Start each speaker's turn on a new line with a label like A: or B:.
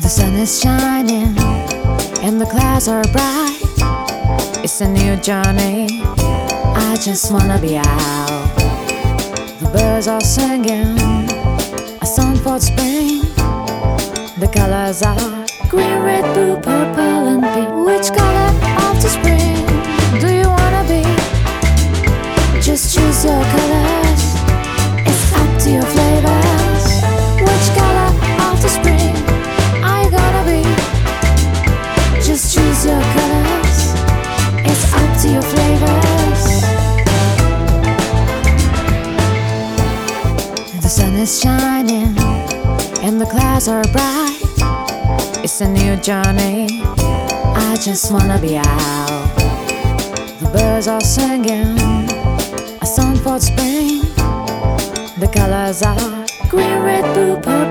A: The sun is shining and the clouds are bright. It's a new journey, I just wanna be out. The birds are singing a song for spring. The colors are green, red, blue, purple and pink. Which color of the spring do you wanna be? Just choose your colors, it's up to your flavors. Which color of the spring are you gonna be? Just choose your colors, it's up to your flavors. The sun is shining and the clouds are bright. It's a new journey, I just wanna be out. The birds are singing a song for spring. The colors are green, red, blue, purple